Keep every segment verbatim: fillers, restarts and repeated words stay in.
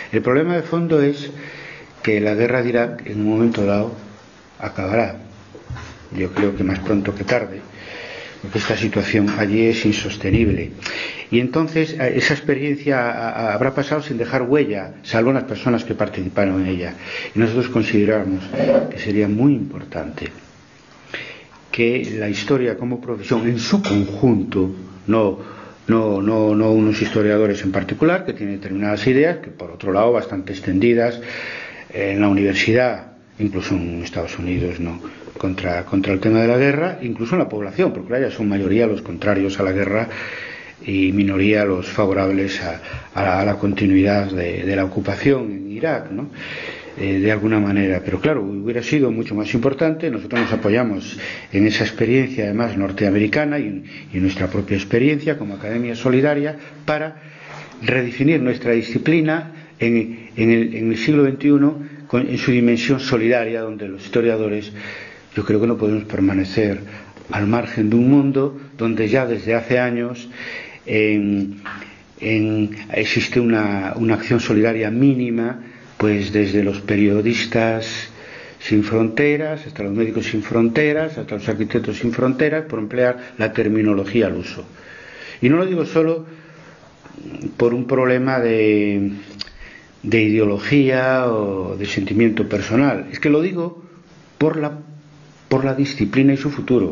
El problema de fondo es que la guerra de Irak en un momento dado acabará. Yo creo que más pronto que tarde, porque esta situación allí es insostenible. Y entonces esa experiencia habrá pasado sin dejar huella, salvo las personas que participaron en ella. Y nosotros consideramos que sería muy importante que la historia como profesión en su conjunto, no, no, no, no unos historiadores en particular que tienen determinadas ideas, que por otro lado bastante extendidas en la universidad, incluso en Estados Unidos, ¿no?, contra, contra el tema de la guerra, incluso en la población, porque allá son mayoría los contrarios a la guerra y minoría los favorables a, a, la, a la continuidad de, de la ocupación en Irak, ¿no? Eh, de alguna manera, pero claro, hubiera sido mucho más importante. Nosotros nos apoyamos en esa experiencia además norteamericana y en, y en nuestra propia experiencia como Academia Solidaria para redefinir nuestra disciplina en, en, el, en el siglo veintiuno con, en su dimensión solidaria, donde los historiadores, yo creo que no podemos permanecer al margen de un mundo donde ya desde hace años en, en, existe una, una acción solidaria mínima, pues desde los periodistas sin fronteras hasta los médicos sin fronteras, hasta los arquitectos sin fronteras, por emplear la terminología al uso. Y no lo digo solo por un problema de, de ideología o de sentimiento personal, es que lo digo por la, por la disciplina y su futuro.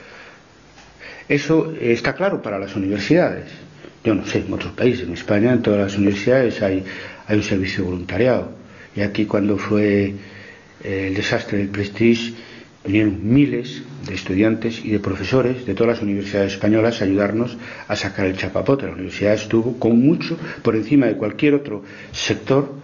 Eso está claro para las universidades. Yo no sé, en otros países, en España, en todas las universidades hay, hay un servicio voluntariado. Y aquí, cuando fue eh, el desastre del Prestige, vinieron miles de estudiantes y de profesores de todas las universidades españolas a ayudarnos a sacar el chapapote. La universidad estuvo con mucho por encima de cualquier otro sector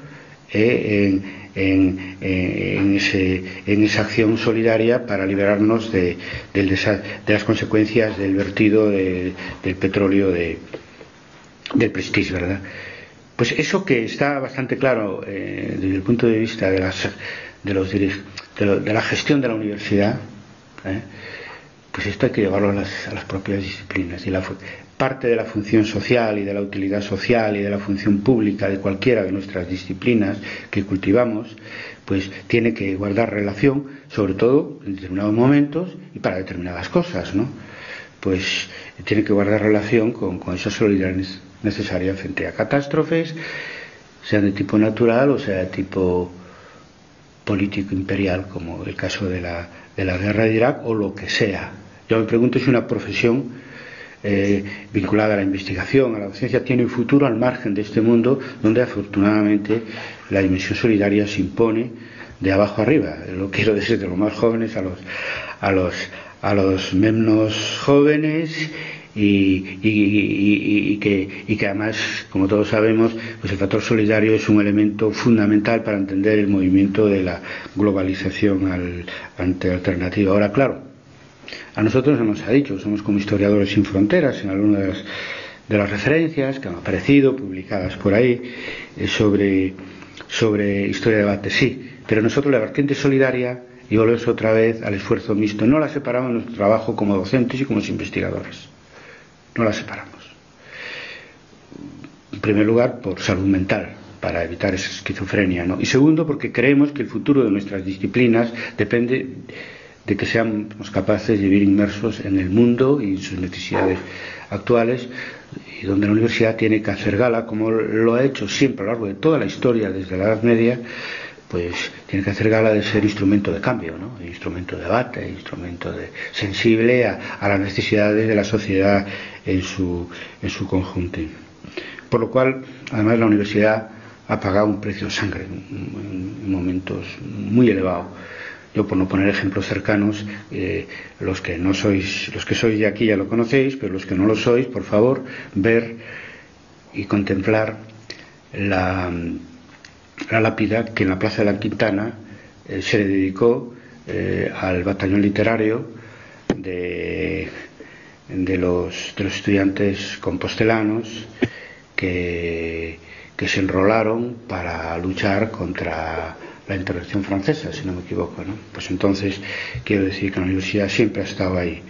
eh, en, en, en, ese, en esa acción solidaria para liberarnos de, del desa- de las consecuencias del vertido de, del petróleo de del Prestige, ¿verdad? Pues eso que está bastante claro eh, desde el punto de vista de, las, de, los, de, lo, de la gestión de la universidad, ¿eh? Pues esto hay que llevarlo a las, a las propias disciplinas. Y la, parte de la función social y de la utilidad social y de la función pública de cualquiera de nuestras disciplinas que cultivamos, pues tiene que guardar relación, sobre todo en determinados momentos y para determinadas cosas, ¿no? Pues tiene que guardar relación con, con esa solidaridad necesaria frente a catástrofes, sean de tipo natural o sea de tipo político imperial, como el caso de la, de la guerra de Irak o lo que sea. Yo me pregunto si una profesión eh, vinculada a la investigación, a la docencia, tiene un futuro al margen de este mundo donde afortunadamente la dimensión solidaria se impone de abajo arriba. Lo quiero decir, de los más jóvenes a los a los a los menos jóvenes. Y, y, y, y, que, y que además, como todos sabemos, pues el factor solidario es un elemento fundamental para entender el movimiento de la globalización al, ante alternativa. Ahora, claro, a nosotros nos ha dicho, somos como historiadores sin fronteras, en algunas de las, de las referencias que han aparecido, publicadas por ahí, eh, sobre, sobre historia de debate, sí, pero nosotros la vertiente solidaria, y volvemos otra vez al esfuerzo mixto, no la separamos en nuestro trabajo como docentes y como investigadores. No la separamos. En primer lugar, por salud mental, para evitar esa esquizofrenia, ¿no? Y segundo, porque creemos que el futuro de nuestras disciplinas depende de que seamos capaces de vivir inmersos en el mundo y en sus necesidades actuales, y donde la universidad tiene que hacer gala, como lo ha hecho siempre a lo largo de toda la historia, desde la Edad Media, pues tiene que hacer gala de ser instrumento de cambio, ¿no? Instrumento de debate, instrumento de, sensible a, a las necesidades de la sociedad en su, en su conjunto. Por lo cual, además, la universidad ha pagado un precio de sangre en, en momentos muy elevados. Yo, por no poner ejemplos cercanos, eh, los que no sois, los que sois de aquí ya lo conocéis, pero los que no lo sois, por favor, ver y contemplar la la lápida que en la Plaza de la Quintana eh, se le dedicó eh, al batallón literario de, de, los, de los estudiantes compostelanos que, que se enrolaron para luchar contra la intervención francesa, si no me equivoco, ¿no? Pues entonces quiero decir que la universidad siempre ha estado ahí,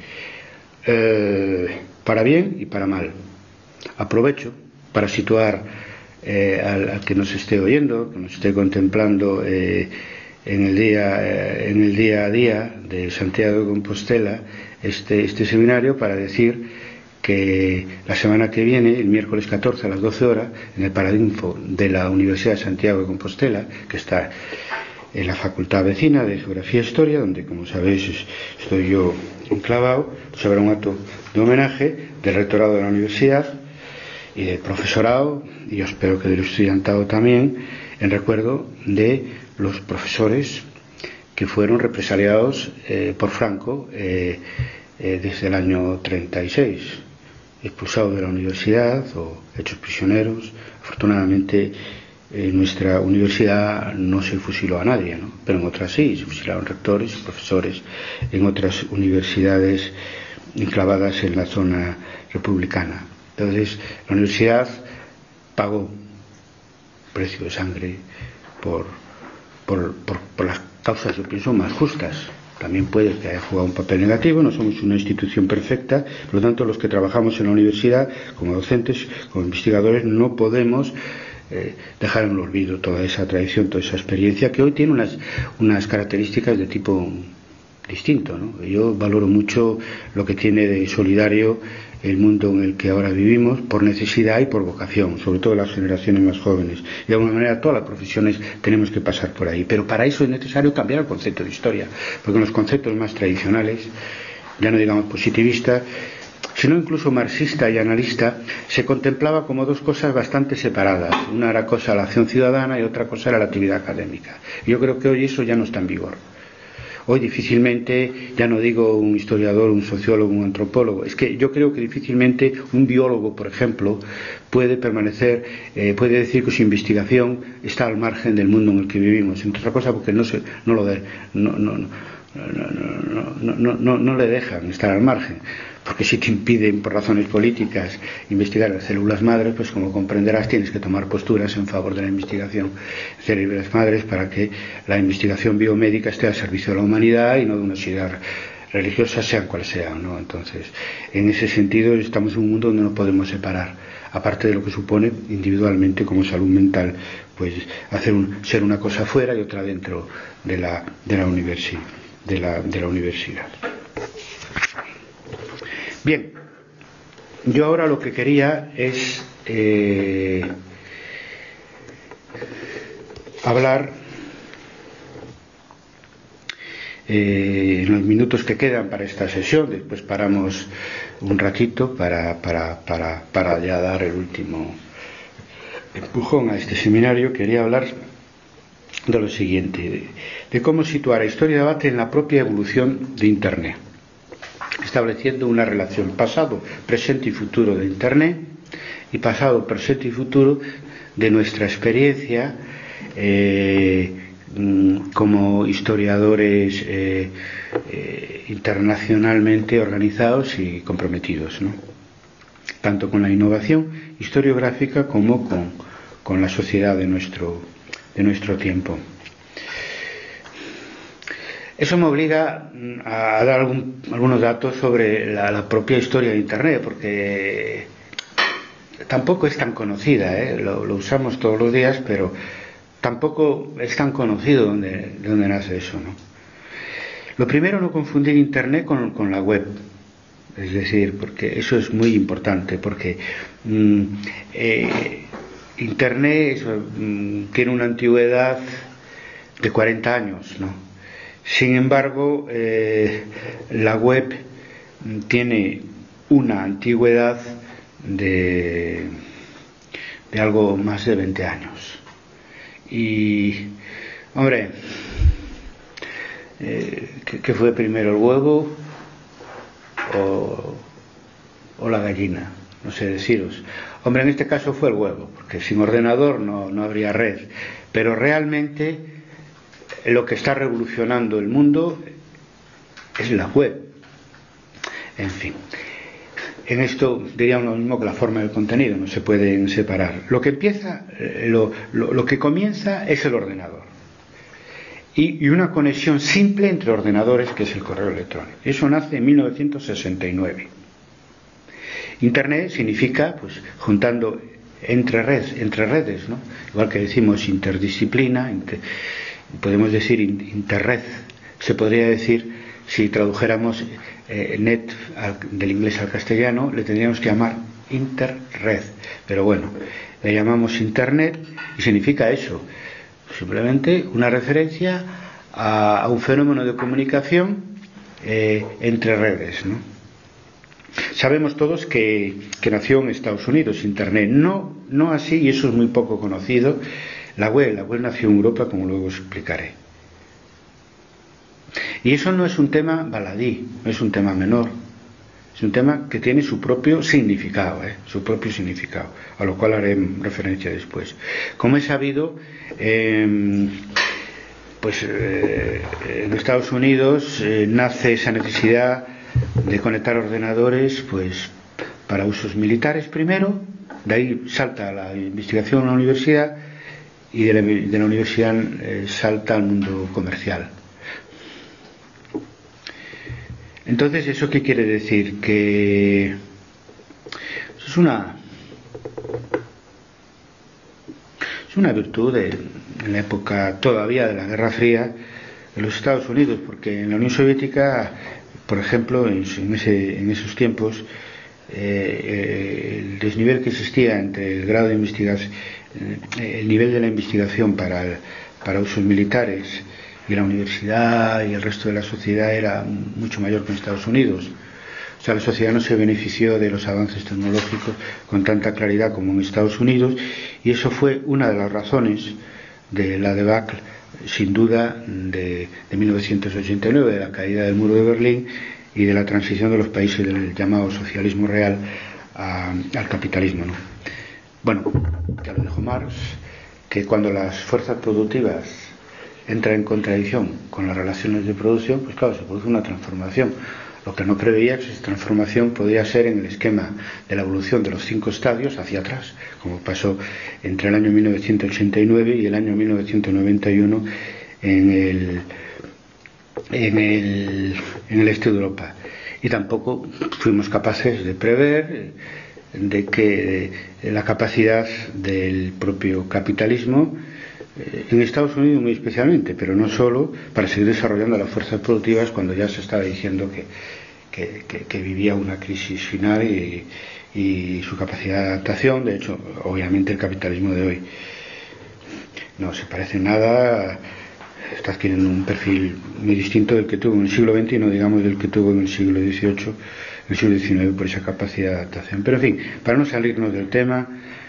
eh, para bien y para mal. Aprovecho para situar eh, al, al que nos esté oyendo, que nos esté contemplando eh, en, el día, eh, en el día a día de Santiago de Compostela este, este seminario, para decir que la semana que viene, el miércoles catorce a las doce horas, en el Paraninfo de la Universidad de Santiago de Compostela, que está en la Facultad Vecina de Geografía e Historia, donde, como sabéis, estoy yo enclavado, pues habrá un acto de homenaje del rectorado de la universidad y del profesorado, y yo espero que del estudiantado también, en recuerdo de los profesores que fueron represaliados eh, por Franco eh, eh, desde el año treinta y seis, expulsados de la universidad o hechos prisioneros. Afortunadamente, en nuestra universidad no se fusiló a nadie, ¿no? Pero en otras sí, se fusilaron rectores y profesores en otras universidades enclavadas en la zona republicana. Entonces, la universidad pagó precio de sangre por, por, por, por las causas, yo pienso, más justas. También puede que haya jugado un papel negativo, no somos una institución perfecta, por lo tanto, los que trabajamos en la universidad, como docentes, como investigadores, no podemos eh, dejar en el olvido toda esa tradición, toda esa experiencia, que hoy tiene unas, unas características de tipo distinto, ¿no? Yo valoro mucho lo que tiene de solidario el mundo en el que ahora vivimos, por necesidad y por vocación, sobre todo las generaciones más jóvenes. Y de alguna manera todas las profesiones tenemos que pasar por ahí, pero para eso es necesario cambiar el concepto de historia, porque en los conceptos más tradicionales, ya no digamos positivista, sino incluso marxista y analista, se contemplaba como dos cosas bastante separadas. Una era cosa la acción ciudadana y otra cosa era la actividad académica. Yo creo que hoy eso ya no está en vigor. Hoy difícilmente, ya no digo un historiador, un sociólogo, un antropólogo, es que yo creo que difícilmente un biólogo, por ejemplo, puede permanecer, eh, puede decir que su investigación está al margen del mundo en el que vivimos, entre otras cosas porque no, se, no lo de, no, no, no, no, no, no, no, no le dejan estar al margen, porque si te impiden por razones políticas investigar las células madres, pues como comprenderás tienes que tomar posturas en favor de la investigación de células madres para que la investigación biomédica esté al servicio de la humanidad y no de una sociedad religiosa, sean cuales sean, ¿no? Entonces, en ese sentido estamos en un mundo donde no podemos separar, aparte de lo que supone individualmente como salud mental, pues hacer un, ser una cosa fuera y otra dentro de la, de la, universi, de la, de la universidad. Bien, yo ahora lo que quería es eh, hablar eh, en los minutos que quedan para esta sesión, después paramos un ratito para, para, para, para ya dar el último empujón a este seminario. Quería hablar de lo siguiente, de, de cómo situar a Historia y Debate en la propia evolución de Internet, estableciendo una relación pasado, presente y futuro de Internet y pasado, presente y futuro de nuestra experiencia eh, como historiadores eh, eh, internacionalmente organizados y comprometidos, ¿no? Tanto con la innovación historiográfica como con, con la sociedad de nuestro, de nuestro tiempo. Eso me obliga a dar algún, algunos datos sobre la, la propia historia de Internet, porque tampoco es tan conocida, ¿eh? lo, lo usamos todos los días, pero tampoco es tan conocido dónde, dónde nace eso, ¿no? Lo primero, no confundir Internet con, con la web, es decir, porque eso es muy importante, porque mmm, eh, Internet eso, mmm, tiene una antigüedad de cuarenta años, ¿no? Sin embargo, eh, la web tiene una antigüedad de, de algo más de veinte años. Y, hombre, eh, ¿qué, ¿qué fue primero, el huevo o, o la gallina? No sé deciros. Hombre, en este caso fue el huevo, porque sin ordenador no, no habría red. Pero realmente lo que está revolucionando el mundo es la web. En fin, en esto diríamos lo mismo que la forma del contenido, no se pueden separar. Lo que empieza, lo, lo, lo que comienza es el ordenador y, y una conexión simple entre ordenadores, que es el correo electrónico. Eso nace en mil novecientos sesenta y nueve. Internet significa, pues, juntando entre, red, entre redes, ¿no? Igual que decimos interdisciplina, inter, podemos decir interred. Se podría decir, si tradujéramos eh, net al, del inglés al castellano, le tendríamos que llamar interred. Pero bueno, le llamamos internet y significa eso, simplemente una referencia a, a un fenómeno de comunicación eh, entre redes, ¿no? Sabemos todos que, que nació en Estados Unidos Internet, no, no así, y eso es muy poco conocido, la web. La web nació en Europa, como luego os explicaré. Y eso no es un tema baladí, no es un tema menor, es un tema que tiene su propio significado, ¿eh? su propio significado, a lo cual haré referencia después. Como he sabido, eh, pues eh, en Estados Unidos eh, nace esa necesidad de conectar ordenadores, pues para usos militares primero, de ahí salta la investigación en la universidad, y de la, de la universidad eh, salta al mundo comercial. Entonces, ¿eso qué quiere decir? Que es una es una virtud de, en la época todavía de la Guerra Fría de los Estados Unidos, porque en la Unión Soviética, por ejemplo, en, en, ese, en esos tiempos, eh, el desnivel que existía entre el grado de investigación, eh, el nivel de la investigación para, el, para usos militares y la universidad y el resto de la sociedad era mucho mayor que en Estados Unidos. O sea, la sociedad no se benefició de los avances tecnológicos con tanta claridad como en Estados Unidos, y eso fue una de las razones de la debacle, sin duda, de, de mil novecientos ochenta y nueve, de la caída del muro de Berlín y de la transición de los países del llamado socialismo real a, al capitalismo, ¿no? Bueno, ya lo dijo Marx, que cuando las fuerzas productivas entran en contradicción con las relaciones de producción, pues claro, se produce una transformación. Lo que no preveía es que esa transformación podría ser en el esquema de la evolución de los cinco estadios hacia atrás, como pasó entre el año mil novecientos ochenta y nueve y el año mil novecientos noventa y uno en el, en el, en el este de Europa. Y tampoco fuimos capaces de prever de que la capacidad del propio capitalismo, en Estados Unidos muy especialmente, pero no solo, para seguir desarrollando las fuerzas productivas cuando ya se estaba diciendo que, que, que, que vivía una crisis final y, y su capacidad de adaptación. De hecho, obviamente el capitalismo de hoy no se parece en nada, está adquiriendo un perfil muy distinto del que tuvo en el siglo veinte y no digamos del que tuvo en el siglo dieciocho, en el siglo diecinueve, por esa capacidad de adaptación. Pero en fin, para no salirnos del tema,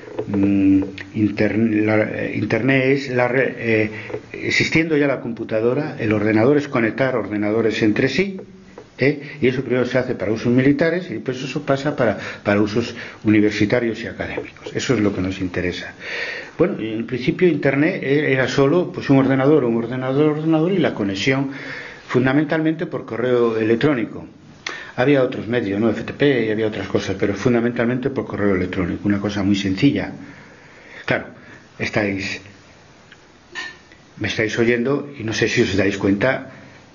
Internet, la, Internet es la, eh, existiendo ya la computadora, el ordenador es conectar ordenadores entre sí, ¿eh? Y eso primero se hace para usos militares y después eso pasa para, para usos universitarios y académicos. Eso es lo que nos interesa. Bueno, en principio Internet era solo pues un ordenador, un ordenador, ordenador y la conexión fundamentalmente por correo electrónico. Había otros medios, ¿no? F T P y había otras cosas, pero fundamentalmente por correo electrónico, una cosa muy sencilla. Claro, estáis, me estáis oyendo y no sé si os dais cuenta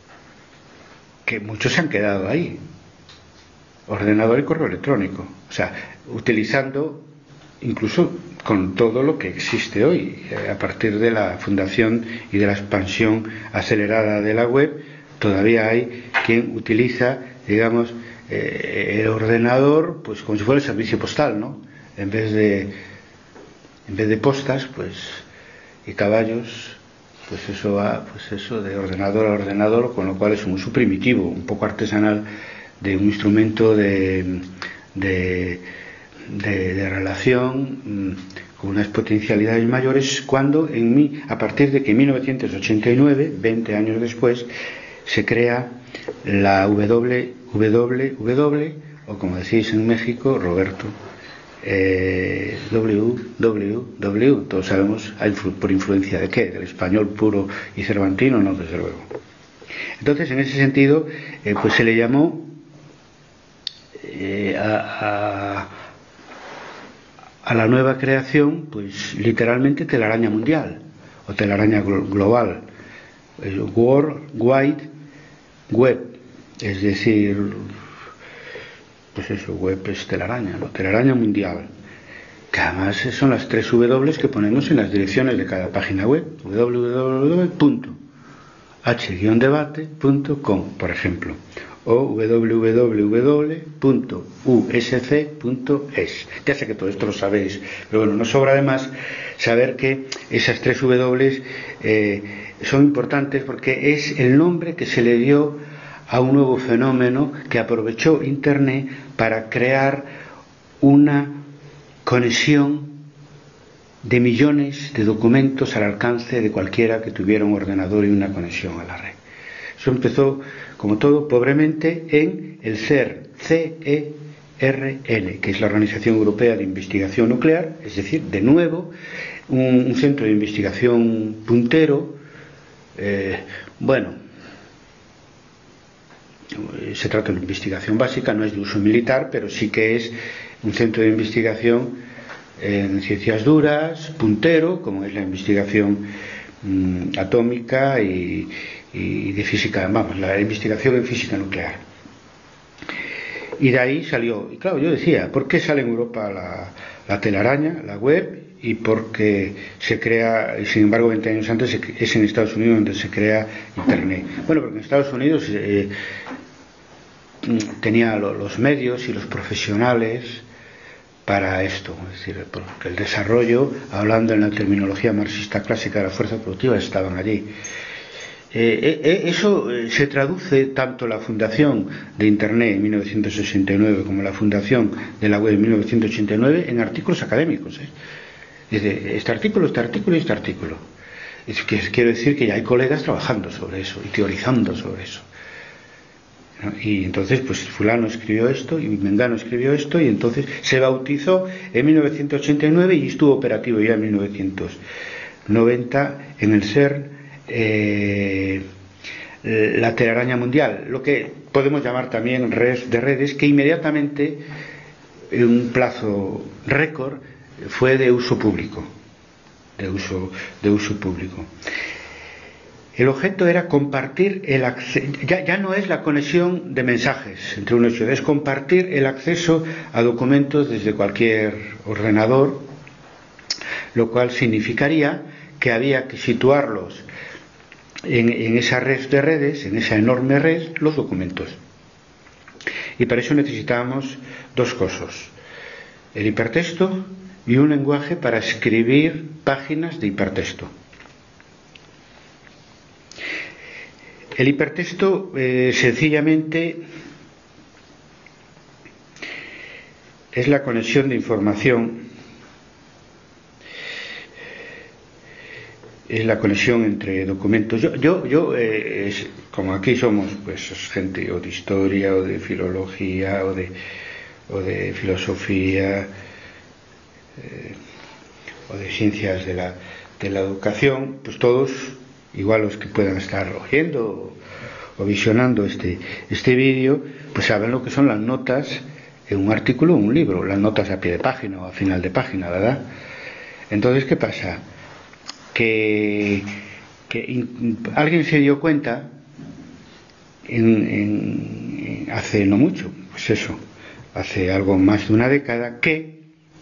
que muchos se han quedado ahí. Ordenador y correo electrónico. O sea, utilizando incluso con todo lo que existe hoy, a partir de la fundación y de la expansión acelerada de la web, todavía hay quien utiliza, digamos, eh, el ordenador pues como si fuera el servicio postal, ¿no? En vez de en vez de postas, pues, y caballos, pues eso va, pues eso de ordenador a ordenador, con lo cual es un uso primitivo, un poco artesanal, de un instrumento de de, de, de relación con unas potencialidades mayores, cuando en mi, a partir de que en mil novecientos ochenta y nueve, veinte años después, se crea la W W W, o como decís en México, Roberto, eh, W W W, todos sabemos por influencia de qué, del español puro y cervantino, no, desde luego. Entonces, en ese sentido, eh, pues se le llamó eh, a, a, a la nueva creación, pues literalmente telaraña mundial o telaraña global, el World Wide Web, es decir, pues eso, web es telaraña, ¿no? Telaraña mundial. que además son las tres W que ponemos en las direcciones de cada página web, w w w punto h guion debate punto com, por ejemplo, o w w w punto u s c punto es. Ya sé que todo esto lo sabéis, pero bueno, no sobra además saber que esas tres W eh, son importantes porque es el nombre que se le dio a un nuevo fenómeno que aprovechó Internet para crear una conexión de millones de documentos al alcance de cualquiera que tuviera un ordenador y una conexión a la red. Eso empezó, como todo, pobremente en el CERN, C E R N, que es la Organización Europea de Investigación Nuclear, es decir, de nuevo, un, un centro de investigación puntero, eh, bueno, se trata de una investigación básica, no es de uso militar, pero sí que es un centro de investigación en ciencias duras, puntero, como es la investigación mmm, atómica y, y de física, vamos, la investigación en física nuclear. Y de ahí salió, y claro, yo decía, ¿por qué sale en Europa la, la telaraña, la web? Y porque se crea, y sin embargo veinte años antes es en Estados Unidos donde se crea Internet. Bueno, porque en Estados Unidos eh, tenía los medios y los profesionales para esto, es decir, porque el desarrollo, hablando en la terminología marxista clásica de la fuerza productiva, estaban allí. Eh, eh, eso eh, se traduce tanto la fundación de Internet en mil novecientos sesenta y nueve como la fundación de la web en mil novecientos ochenta y nueve en artículos académicos. ¿eh? Desde este artículo, este artículo y este artículo. Es que quiero decir que ya hay colegas trabajando sobre eso y teorizando sobre eso. ¿No? Y entonces pues fulano escribió esto y Mengano escribió esto y entonces se bautizó en mil novecientos ochenta y nueve y estuvo operativo ya en mil novecientos noventa en el CERN, eh, la telaraña mundial, lo que podemos llamar también red de redes, que inmediatamente en un plazo récord fue de uso público de uso, de uso público. El objeto era compartir el acceso, ya, ya no es la conexión de mensajes entre uno y otro, es compartir el acceso a documentos desde cualquier ordenador, lo cual significaría que había que situarlos en, en esa red de redes, en esa enorme red, los documentos. Y para eso necesitábamos dos cosas, el hipertexto y un lenguaje para escribir páginas de hipertexto. El hipertexto eh, sencillamente es la conexión de información, es la conexión entre documentos. Yo, yo, yo eh, es, como aquí somos pues gente o de historia o de filología o de, o de filosofía eh, o de ciencias de la, de la educación, pues todos, igual los que puedan estar oyendo o, o visionando este, este vídeo, pues saben lo que son las notas en un artículo o un libro, las notas a pie de página o a final de página, ¿verdad? Entonces, ¿qué pasa? Que, que in, alguien se dio cuenta en, en, hace no mucho, pues eso, hace algo más de una década, que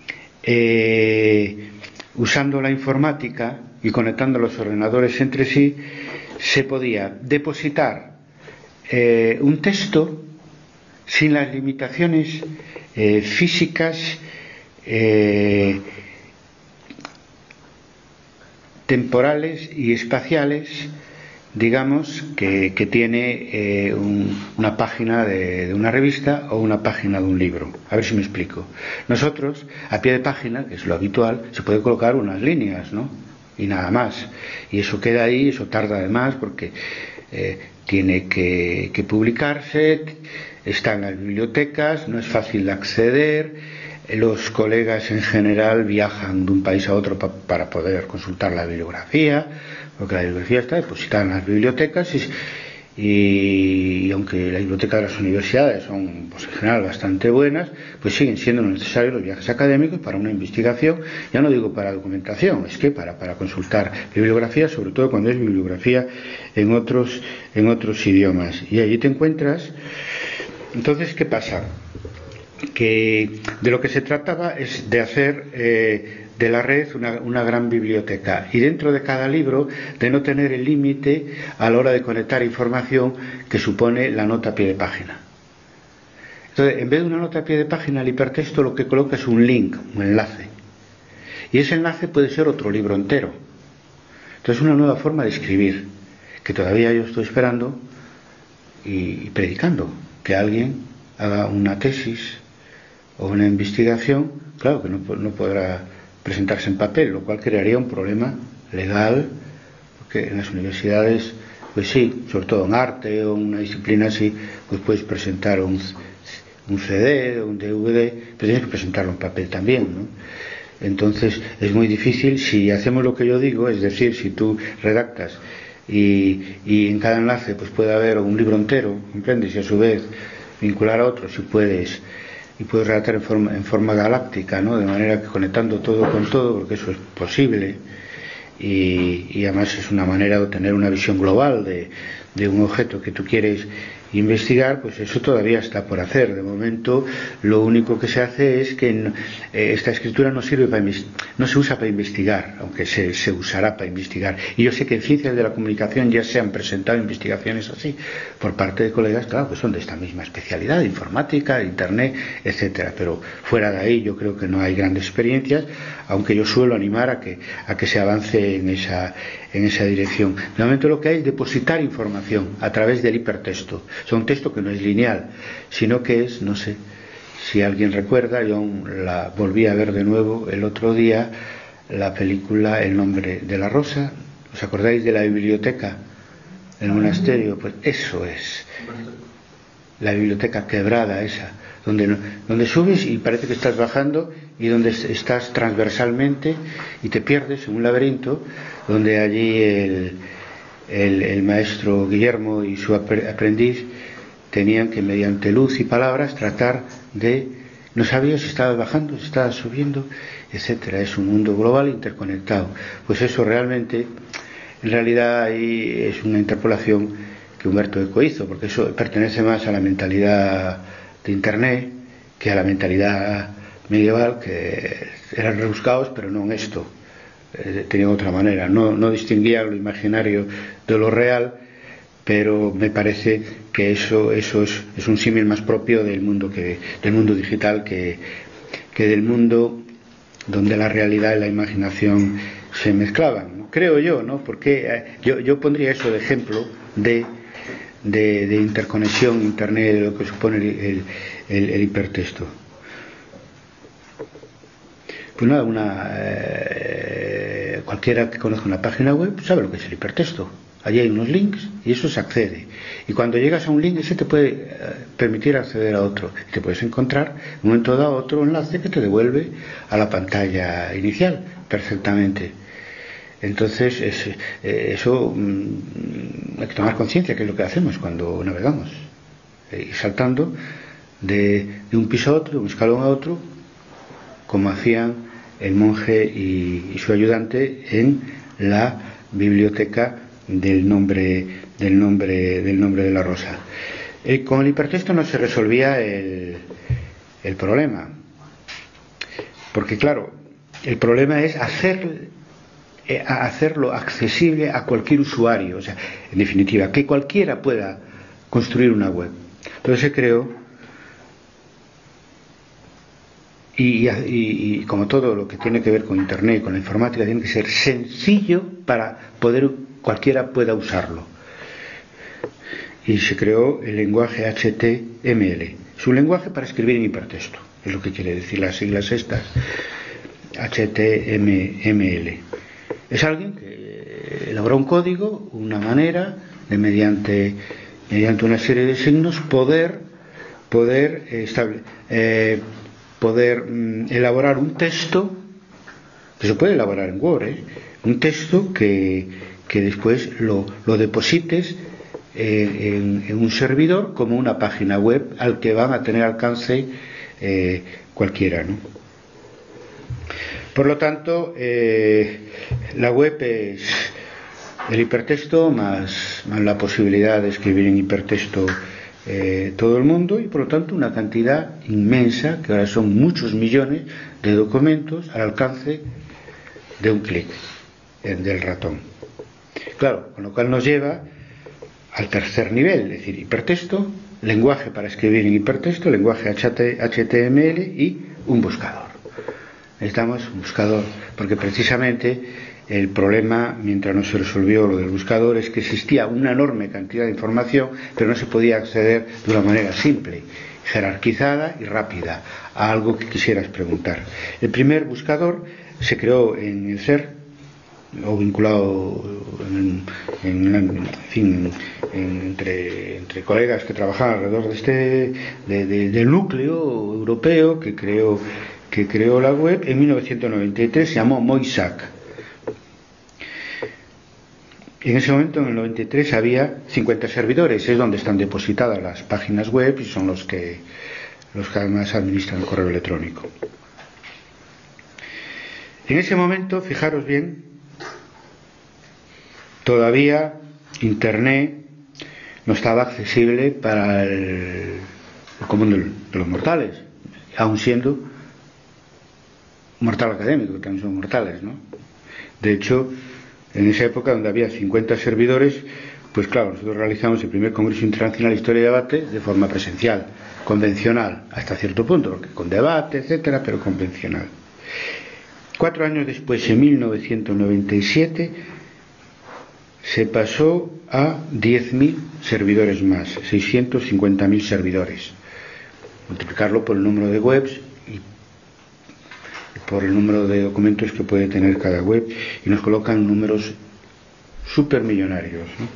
eh, usando la informática y conectando los ordenadores entre sí, se podía depositar eh, un texto sin las limitaciones eh, físicas, eh, temporales y espaciales, digamos, que, que tiene eh, un, una página de, de una revista o una página de un libro. A ver si me explico. Nosotros, a pie de página, que es lo habitual, se puede colocar unas líneas, ¿no? Y nada más. Y eso queda ahí, eso tarda además porque eh, tiene que, que publicarse, está en las bibliotecas, no es fácil de acceder, los colegas en general viajan de un país a otro pa, para poder consultar la bibliografía, porque la bibliografía está depositada en las bibliotecas y, y, y aunque la biblioteca de las universidades son pues, en general bastante buenas, pues siguen siendo necesarios los viajes académicos para una investigación, ya no digo para documentación, es que para, para consultar bibliografía, sobre todo cuando es bibliografía en otros, en otros idiomas. Y allí te encuentras. Entonces, ¿qué pasa? que de lo que se trataba es de hacer eh, de la red una, una gran biblioteca, y dentro de cada libro de no tener el límite a la hora de conectar información que supone la nota a pie de página. Entonces, en vez de una nota a pie de página, el hipertexto lo que coloca es un link, un enlace, y ese enlace puede ser otro libro entero. Entonces, una nueva forma de escribir que todavía yo estoy esperando y, y predicando, que alguien haga una tesis o una investigación. Claro que no, no podrá presentarse en papel, lo cual crearía un problema legal, porque en las universidades, pues sí, sobre todo en arte o una disciplina así, pues puedes presentar un, un C D o un D V D, pero tienes que presentarlo en papel también, ¿no? Entonces es muy difícil. Si hacemos lo que yo digo, es decir, si tú redactas y, y en cada enlace pues puede haber un libro entero, ¿comprendes? Y a su vez vincular a otros, si puedes, y puedes redactar en forma, en forma galáctica, ¿no? De manera que conectando todo con todo, porque eso es posible, y, y además es una manera de obtener una visión global de, de un objeto que tú quieres investigar. Pues eso todavía está por hacer. De momento lo único que se hace es que eh, esta escritura no sirve para no se usa para investigar, aunque se, se usará para investigar, y yo sé que en ciencias de la comunicación ya se han presentado investigaciones así por parte de colegas, claro, que son de esta misma especialidad, informática, internet, etcétera, pero fuera de ahí yo creo que no hay grandes experiencias, aunque yo suelo animar a que, a que se avance en esa, en esa dirección. De momento lo que hay es depositar información a través del hipertexto. O sea, un texto que no es lineal, sino que es, no sé si alguien recuerda, yo la volví a ver de nuevo el otro día, la película El nombre de la rosa. ¿Os acordáis de la biblioteca del monasterio? Pues eso es la biblioteca quebrada esa, donde, donde subes y parece que estás bajando, y donde estás transversalmente y te pierdes en un laberinto, donde allí el, el, el maestro Guillermo y su aprendiz tenían que, mediante luz y palabras, tratar de, no sabía si estaba bajando, si estaba subiendo, etcétera. Es un mundo global interconectado. Pues eso realmente, en realidad, ahí es una interpolación que Humberto Eco hizo, porque eso pertenece más a la mentalidad de Internet que a la mentalidad medieval, que eran rebuscados, pero no en esto. Eh, tenían otra manera, no, no distinguían lo imaginario de lo real, pero me parece que eso, eso es, es un símil más propio del mundo, que, del mundo digital que, que del mundo donde la realidad y la imaginación se mezclaban, ¿no? Creo yo, ¿no? Porque eh, yo, yo pondría eso de ejemplo de, de, de interconexión internet, de lo que supone el, el, el, el hipertexto. Pues nada, una, eh, cualquiera que conozca una página web sabe lo que es el hipertexto. Allí hay unos links y eso se accede. Y cuando llegas a un link, ese te puede eh, permitir acceder a otro. Y te puedes encontrar en un momento dado otro enlace que te devuelve a la pantalla inicial perfectamente. Entonces, es, eh, eso mmm, hay que tomar conciencia, que es lo que hacemos cuando navegamos. Eh, y saltando de, de un piso a otro, de un escalón a otro, como hacían el monje y, y su ayudante en la biblioteca del nombre del nombre del nombre de la rosa. Eh, con el hipertexto no se resolvía el, el problema, porque claro, el problema es hacer eh, hacerlo accesible a cualquier usuario, o sea, en definitiva, que cualquiera pueda construir una web. Entonces se creó, Y, y, y como todo lo que tiene que ver con Internet, con la informática, tiene que ser sencillo para poder cualquiera pueda usarlo. Y se creó el lenguaje H T M L. Es un lenguaje para escribir en hipertexto, es lo que quiere decir las siglas estas, H T M L. Es alguien que elaboró un código, una manera de mediante, mediante una serie de signos poder, poder establecer... Eh, poder mm, elaborar un texto que se puede elaborar en Word, ¿eh? Un texto que, que después lo, lo deposites eh, en, en un servidor como una página web al que van a tener alcance eh, cualquiera, ¿no? Por lo tanto, eh, la web es el hipertexto más, más la posibilidad de escribir en hipertexto eh, todo el mundo, y por lo tanto una cantidad inmensa, que ahora son muchos millones de documentos al alcance de un clic del ratón. Claro, con lo cual nos lleva al tercer nivel, es decir, hipertexto, lenguaje para escribir en hipertexto, lenguaje H T M L y un buscador. Necesitamos un buscador, porque precisamente el problema, mientras no se resolvió lo del buscador, es que existía una enorme cantidad de información, pero no se podía acceder de una manera simple, jerarquizada y rápida a algo que quisieras preguntar. El primer buscador se creó en el C E R, o vinculado en, en, en fin, en, entre, entre colegas que trabajaban alrededor de este de, de, del núcleo europeo que creó, que creó la web en mil novecientos noventa y tres, se llamó Mosaic. En ese momento, en el noventa y tres, había cincuenta servidores, es donde están depositadas las páginas web y son los que los que además administran el correo electrónico. En ese momento, fijaros bien, todavía Internet no estaba accesible para el, el común de, de los mortales, aun siendo mortal académico, que también son mortales, ¿no? De hecho, en esa época, donde había cincuenta servidores, pues claro, nosotros realizamos el primer Congreso Internacional de Historia y Debate de forma presencial, convencional, hasta cierto punto, porque con debate, etcétera, pero convencional. Cuatro años después, en mil novecientos noventa y siete, se pasó a diez mil servidores más, seiscientos cincuenta mil servidores. Multiplicarlo por el número de webs y por el número de documentos que puede tener cada web, y nos colocan números supermillonarios, ¿no?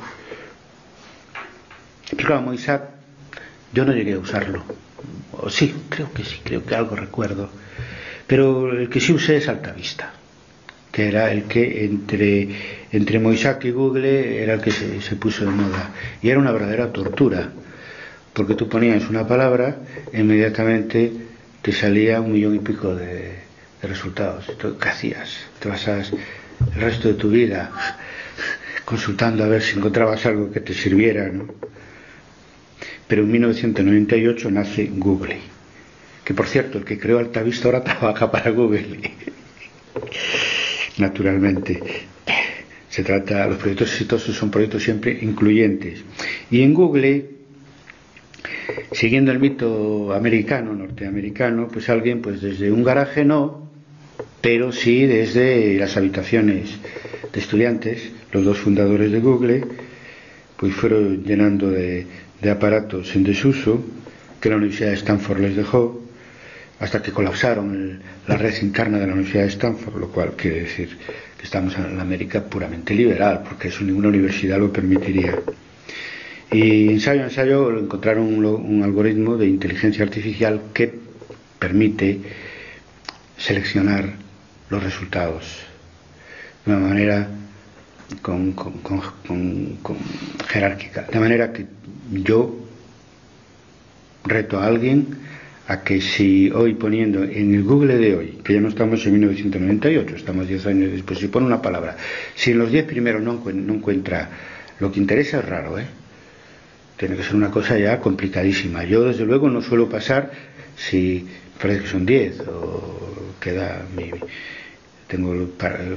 Pero claro, Mosaic, yo no llegué a usarlo. O sí, creo que sí, creo que algo recuerdo. Pero el que sí usé es Altavista, que era el que entre, entre Mosaic y Google era el que se, se puso de moda. Y era una verdadera tortura, porque tú ponías una palabra e inmediatamente te salía un millón y pico de, de resultados. Entonces, ¿qué hacías? Te pasabas el resto de tu vida consultando a ver si encontrabas algo que te sirviera, ¿no? Pero en mil novecientos noventa y ocho nace Google, que por cierto, el que creó Altavista ahora trabaja para Google. Naturalmente, se trata, los proyectos exitosos son proyectos siempre incluyentes. Y en Google, siguiendo el mito americano, norteamericano, pues alguien, pues desde un garaje no, pero sí desde las habitaciones de estudiantes, los dos fundadores de Google, pues fueron llenando de, de aparatos en desuso que la Universidad de Stanford les dejó, hasta que colapsaron el, la red interna de la Universidad de Stanford, lo cual quiere decir que estamos en la América puramente liberal, porque eso ninguna universidad lo permitiría. Y ensayo a ensayo encontraron un, un algoritmo de inteligencia artificial que permite seleccionar los resultados de una manera con, con, con, con, con jerárquica, de manera que yo reto a alguien a que si hoy poniendo en el Google de hoy, que ya no estamos en mil novecientos noventa y ocho, estamos diez años después, si pone una palabra, si en los diez primeros no, no encuentra lo que interesa, es raro, ¿eh? Tiene que ser una cosa ya complicadísima. Yo desde luego no suelo pasar, si parece que son diez o queda mi, tengo para,